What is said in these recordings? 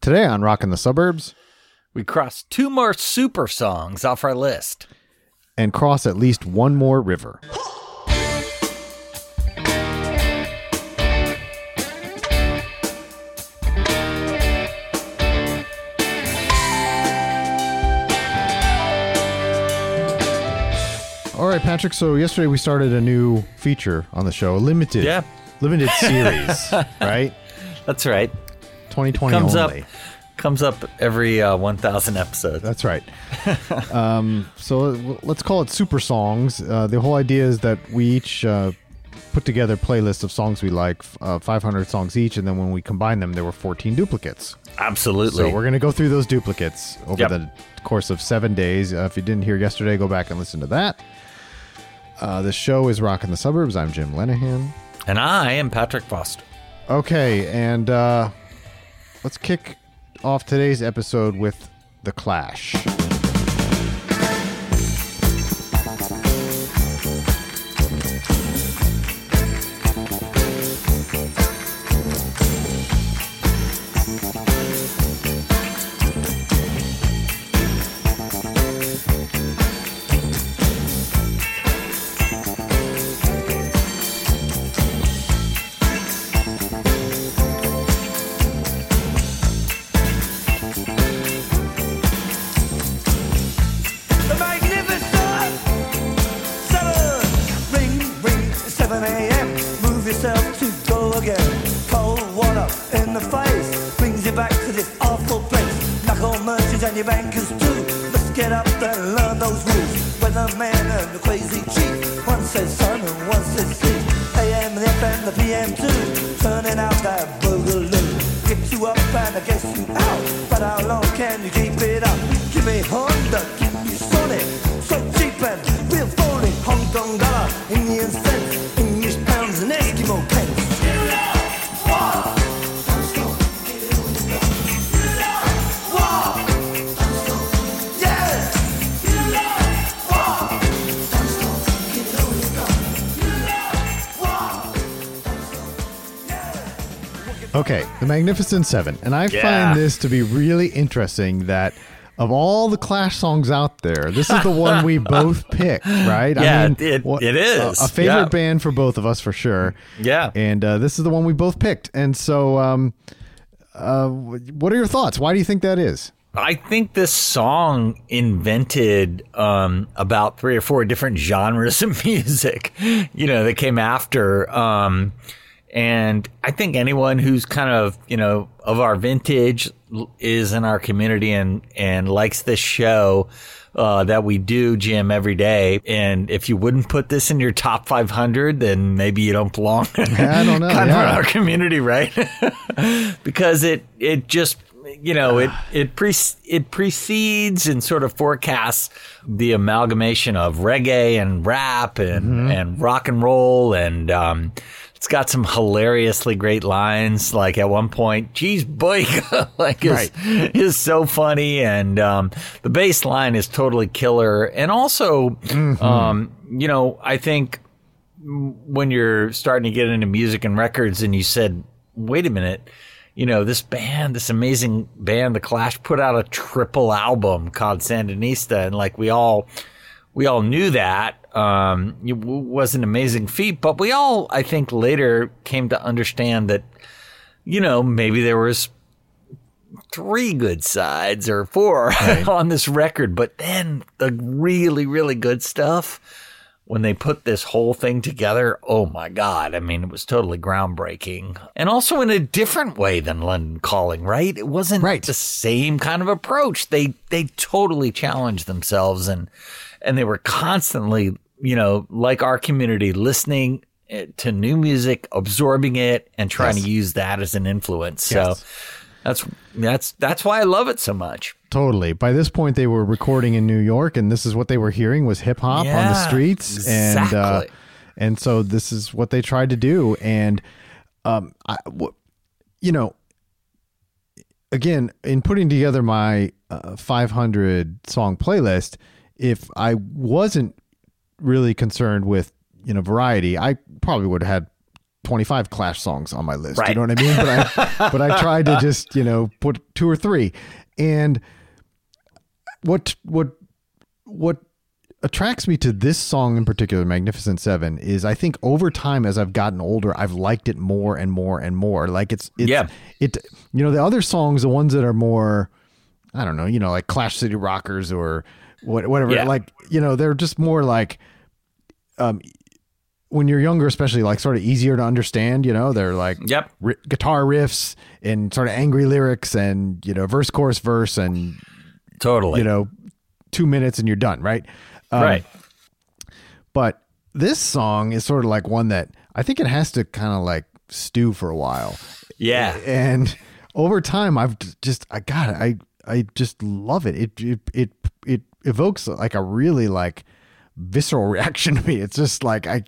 Today on Rockin' the Suburbs, we cross 2 more super songs off our list. And cross at least one more river. All right, Patrick, so yesterday we started a new feature on the show, a limited series, right? That's right. 2020 only. Comes up every 1,000 episodes. That's right. So let's call it Super Songs. The whole idea is that we each put together playlists of songs we like, 500 songs each, and then when we combine them, there were 14 duplicates. Absolutely. So we're going to go through those duplicates over the course of 7 days. If you didn't hear yesterday, go back and listen to that. The show is Rockin' the Suburbs. I'm Jim Lenahan. And I am Patrick Foster. Okay, and let's kick off today's episode with The Clash. And your bankers too. Let's get up there and learn those rules. Weatherman and the crazy chief. One says sun and one says sea. AM and the FM, the PM too. Turning out that boogaloo. Get you up and I guess you out. But how long can you keep it up? Give me Honda, give me Sonic. So cheap and real phony. Hong Kong dollar, Indian cents, English pounds and Eskimo pence. Okay, the Magnificent Seven. And I find this to be really interesting that of all the Clash songs out there, this is the one we both picked, right? Yeah, I mean, it is. A favorite band for both of us, for sure. Yeah. And this is the one we both picked. And so what are your thoughts? Why do you think that is? I think this song invented about 3 or 4 different genres of music, that came after. And I think anyone who's kind of, of our vintage is in our community and likes this show that we do, Jim, every day. And if you wouldn't put this in your top 500, then maybe you don't belong I don't know. kind of in our community, right? Because it just, it precedes and sort of forecasts the amalgamation of reggae and rap and rock and roll and it's got some hilariously great lines. Like at one point, geez, boyka, is so funny. And the bass line is totally killer. And also, I think when you're starting to get into music and records and you said, wait a minute, this amazing band, The Clash, put out a triple album called Sandinista. And like we all knew that. It was an amazing feat, but we all, I think, later came to understand that, maybe there was 3 good sides or 4 on this record. But then the really, really good stuff, when they put this whole thing together, oh my God. I mean, it was totally groundbreaking. And also in a different way than London Calling, right? It wasn't the same kind of approach. They totally challenged themselves and they were constantly, like our community, listening to new music, absorbing it, and trying to use that as an influence. Yes. So that's why I love it so much. Totally. By this point, they were recording in New York, and this is what they were hearing was hip hop on the streets. Exactly. And so this is what they tried to do. And again, in putting together my 500 song playlist, if I wasn't really concerned with, variety, I probably would have had 25 Clash songs on my list. Right. You know what I mean? But I tried to just, put 2 or 3. And what attracts me to this song in particular, Magnificent Seven, is I think over time as I've gotten older, I've liked it more and more and more. Like the other songs, the ones that are more, I don't know, like Clash City Rockers or whatever, they're just more like, when you're younger, especially, like sort of easier to understand, they're like guitar riffs and sort of angry lyrics and, verse, chorus, verse, and totally, 2 minutes and you're done. Right. Right. But this song is sort of like one that I think it has to kind of like stew for a while. Yeah. And over time, I just love it. It evokes like a really like visceral reaction to me. It's just like, I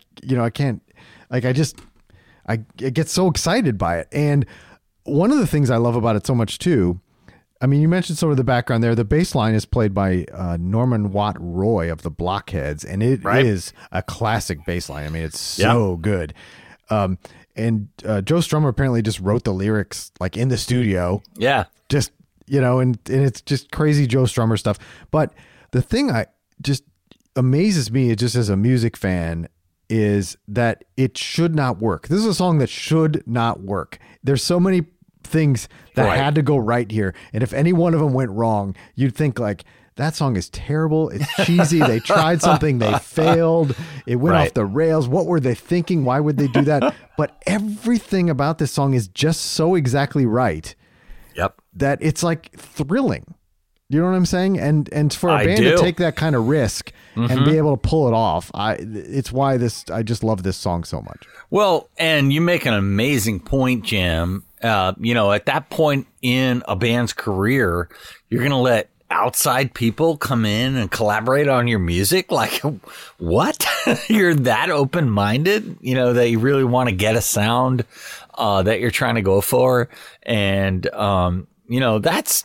get so excited by it. And one of the things I love about it so much too, I mean, you mentioned some of the background there. The bass line is played by Norman Watt Roy of the Blockheads, and it is a classic bass line. I mean, it's so good. And Joe Strummer apparently just wrote the lyrics like in the studio. Yeah. Just, and it's just crazy Joe Strummer stuff. But the thing I just amazes me just as a music fan is that it should not work. This is a song that should not work. There's so many things that had to go right here, and if any one of them went wrong, you'd think like, that song is terrible, it's cheesy, they tried something, they failed, it went off the rails, what were they thinking, why would they do that? But everything about this song is just so exactly right that it's like thrilling. You know what I'm saying? And for a band to take that kind of risk and be able to pull it off, it's why I just love this song so much. Well, and you make an amazing point, Jim. At that point in a band's career, you're going to let outside people come in and collaborate on your music? Like, what? You're that open-minded, that you really want to get a sound that you're trying to go for. And, that's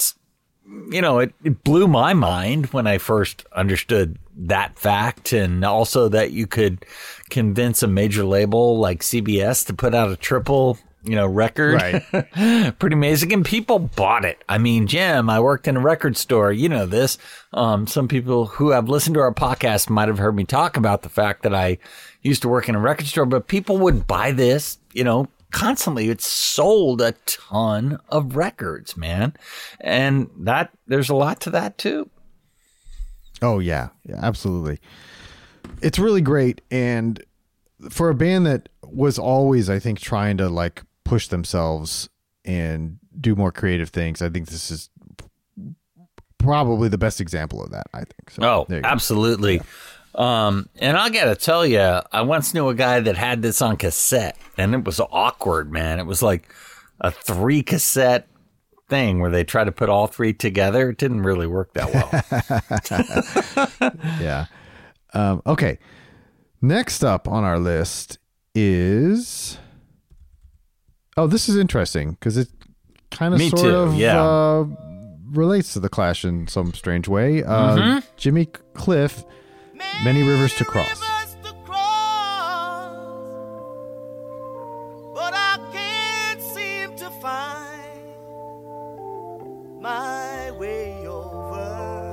it blew my mind when I first understood that fact, and also that you could convince a major label like CBS to put out a triple, record. Right. Pretty amazing. And people bought it. I mean, Jim, I worked in a record store. You know this. Some people who have listened to our podcast might have heard me talk about the fact that I used to work in a record store, but people would buy this, constantly. It's sold a ton of records, man. And there's a lot to that too. Oh yeah, absolutely. It's really great. And for a band that was always, I think, trying to like push themselves and do more creative things, I think this is probably the best example of that, I think. So, absolutely. Yeah. And I got to tell you, I once knew a guy that had this on cassette, and it was awkward, man. It was like a 3 cassette thing where they tried to put all 3 together. It didn't really work that well. Yeah. Okay. Next up on our list is... Oh, this is interesting because it kind of relates to the Clash in some strange way. Jimmy Cliff, Many Rivers to Cross. But I can't seem to find my way over.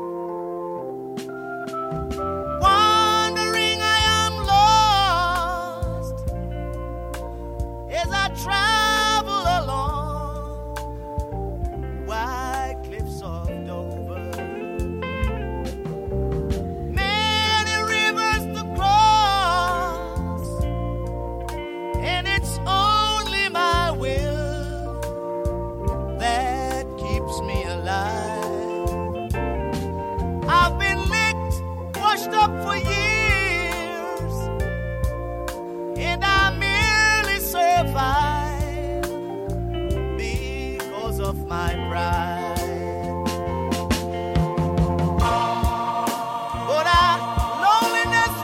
Wandering, I am lost as I travel along wide cliffs of Dover. Many rivers to cross, and it's only my will that keeps me alive. I've been licked, washed up for years, and I merely survive because of my pride. But loneliness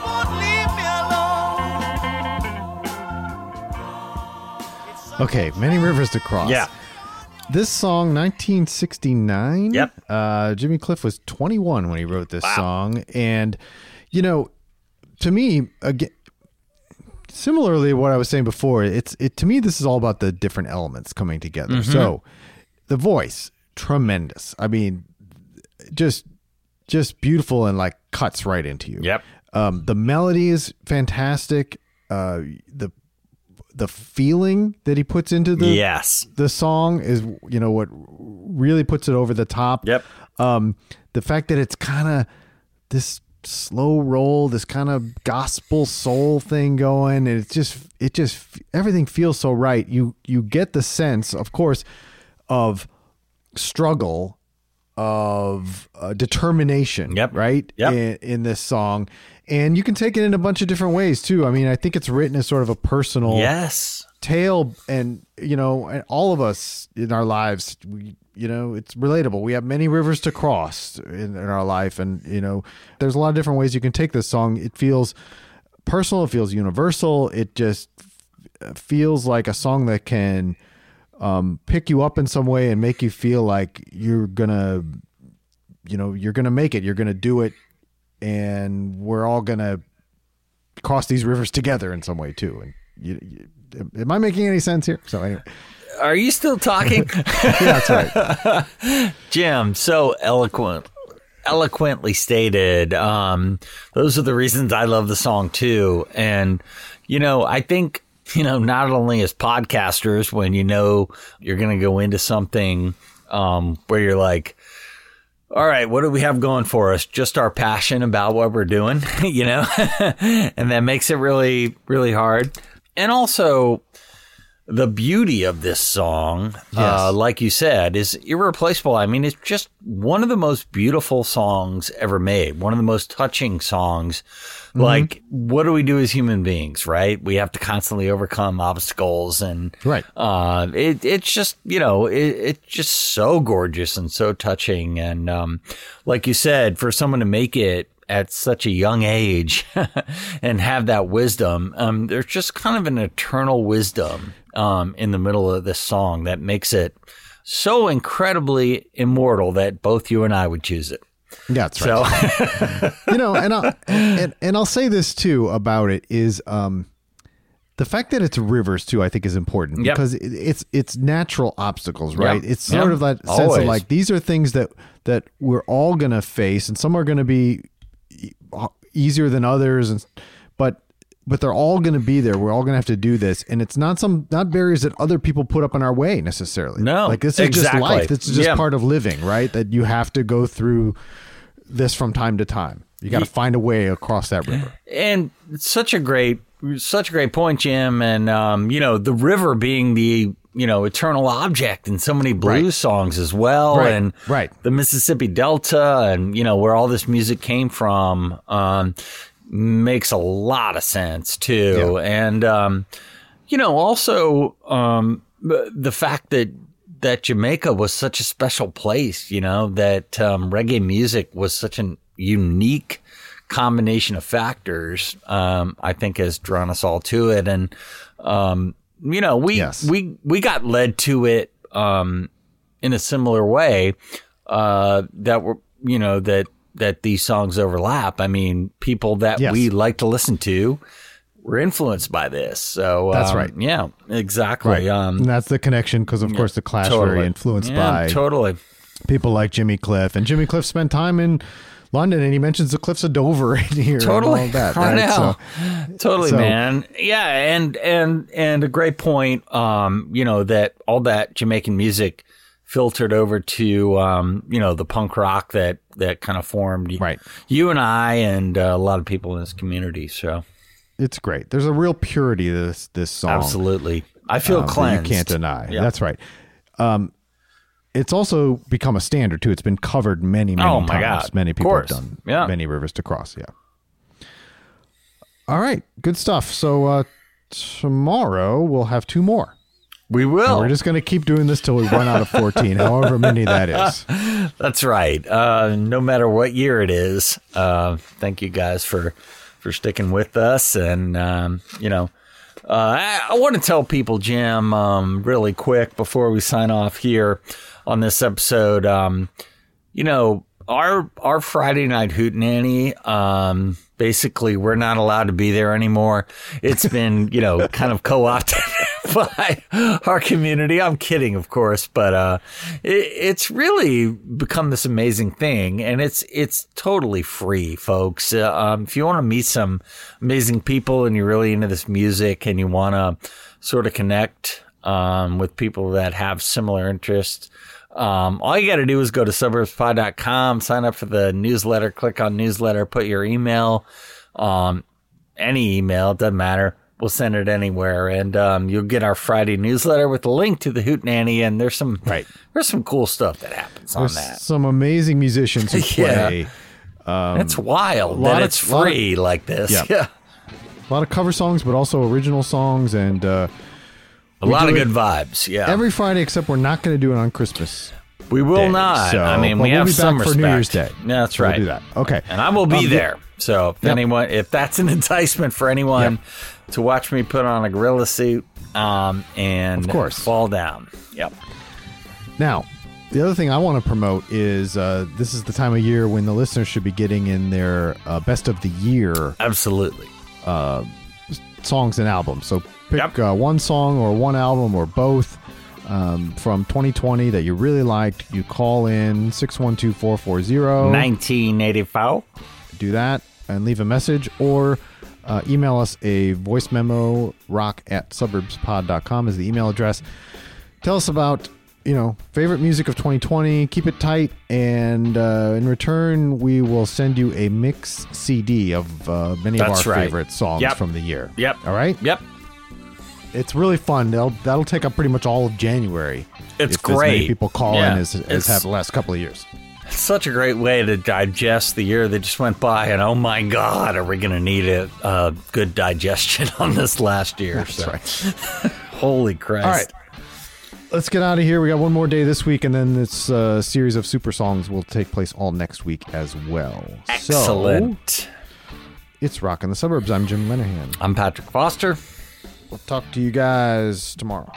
won't leave me alone. Okay, Many Rivers to Cross. Yeah. This song, 1969. Yep. Jimmy Cliff was 21 when he wrote this song. And, to me, again, similarly, what I was saying before, to me, this is all about the different elements coming together. Mm-hmm. So the voice, tremendous. I mean, just beautiful and like cuts right into you. Yep. The melody is fantastic. The feeling that he puts into the song is, what really puts it over the top. Yep. The fact that it's kind of this slow roll, this kind of gospel soul thing going, and it just everything feels so right. You get the sense, of course, of struggle, of determination. Yep. Right. Yep. In this song, and you can take it in a bunch of different ways too. I mean, I think it's written as sort of a personal tale, and and all of us in our lives, it's relatable. We have many rivers to cross in our life, and there's a lot of different ways you can take this song. It feels personal, it feels universal, it just feels like a song that can pick you up in some way and make you feel like you're gonna make it, you're gonna do it, and we're all gonna cross these rivers together in some way too. And am I making any sense here? So anyway. Are you still talking? Yeah, that's right. Jim, so eloquently stated. Those are the reasons I love the song too. And, I think, not only as podcasters, when you're going to go into something where you're like, all right, what do we have going for us? Just our passion about what we're doing, and that makes it really, really hard. And also, the beauty of this song, like you said, is irreplaceable. I mean, it's just one of the most beautiful songs ever made, one of the most touching songs. Mm-hmm. Like, what do we do as human beings, right? We have to constantly overcome obstacles, and it's just, it's just so gorgeous and so touching. And like you said, for someone to make it at such a young age and have that wisdom, there's just kind of an eternal wisdom in the middle of this song that makes it so incredibly immortal that both you and I would choose it. Yeah, that's right. So, and I'll say this too about it is the fact that it's rivers too, I think is important because it's natural obstacles, right? It's sort of that sense of like, these are things that we're all going to face, and some are going to be easier than others, but they're all going to be there. We're all going to have to do this, and it's not barriers that other people put up in our way necessarily. No, like this is just life. This is just part of living, right? That you have to go through this from time to time. You got to find a way across that river. And such a great point, Jim. And the river being the eternal object in so many blues songs as well, and the Mississippi Delta, and where all this music came from, makes a lot of sense too. And also the fact that Jamaica was such a special place, that reggae music was such a unique combination of factors, I think has drawn us all to it. And we got led to it in a similar way, that these songs overlap. I mean, people that we like to listen to were influenced by this. So that's right. Yeah, exactly. Right. And that's the connection, because of course the Clash were very influenced by people like Jimmy Cliff, and Jimmy Cliff spent time in London, and he mentions the cliffs of Dover in here. Totally. And all that, right? Totally, man. Yeah. And a great point, that all that Jamaican music filtered over to, the punk rock that kind of formed you and I and a lot of people in this community. So it's great. There's a real purity to this song. Absolutely. I feel cleansed. You can't deny. Yeah. That's right. It's also become a standard too. It's been covered many times. God. Many people have done many rivers to cross. Yeah. All right. Good stuff. So tomorrow we'll have 2 more. We will. And we're just going to keep doing this till we run out of 14, however many that is. That's right. No matter what year it is. Thank you guys for sticking with us. And, I want to tell people, Jim, really quick before we sign off here on this episode, our Friday night hootenanny, basically we're not allowed to be there anymore. It's been, kind of co-opted by our community. I'm kidding, of course, but it's really become this amazing thing, and it's totally free, folks. If you want to meet some amazing people and you're really into this music and you want to sort of connect with people that have similar interests, all you got to do is go to suburbspod.com, sign up for the newsletter, click on newsletter, put your email, any email, doesn't matter. We'll send it anywhere, and you'll get our Friday newsletter with a link to the hootenanny, and there's some cool stuff that happens on that. Some amazing musicians who play. It's wild that it's free like this. Yeah. A lot of cover songs, but also original songs, and a lot of good vibes. Yeah, every Friday, except we're not going to do it on Christmas. We will not. So, I mean, we we'll have be some back respect for New Year's Day. Yeah, that's right. We'll do that. Okay, and I will be there. So if that's an enticement for anyone to watch me put on a gorilla suit, and of course fall down. Yep. Now, the other thing I want to promote is this is the time of year when the listeners should be getting in their best of the year. Absolutely. Songs and albums. So pick one song or one album or both from 2020 that you really liked. You call in 612-440 1984. Do that and leave a message, or email us a voice memo. rock@suburbspod.com is the email address. Tell us about favorite music of 2020. Keep it tight, and in return we will send you a mix CD of many of our favorite songs from the year. Yep. All right. Yep. It's really fun. That'll take up pretty much all of January. It's if great. As many people call in as have the last couple of years. It's such a great way to digest the year that just went by, and oh my God, are we going to need a good digestion on this last year? That's right. Holy Christ. All right. Let's get out of here. We got one more day this week, and then this series of super songs will take place all next week as well. Excellent. So, it's Rock in the Suburbs. I'm Jim Lenahan. I'm Patrick Foster. We'll talk to you guys tomorrow.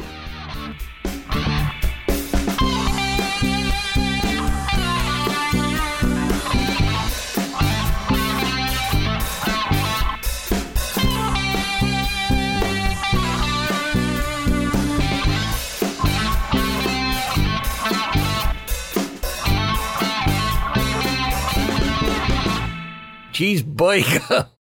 Cheese boy.